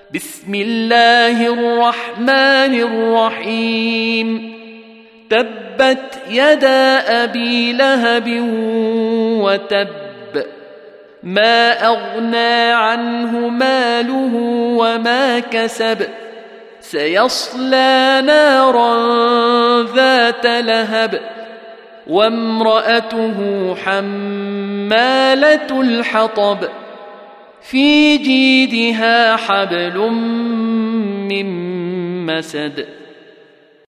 بسم الله الرحمن الرحيم تبت يدا أبي لهب وتب ما أغنى عنه ماله وما كسب سيصلى نارا ذات لهب وامرأته حمالة الحطب في جيدها حبل من مسد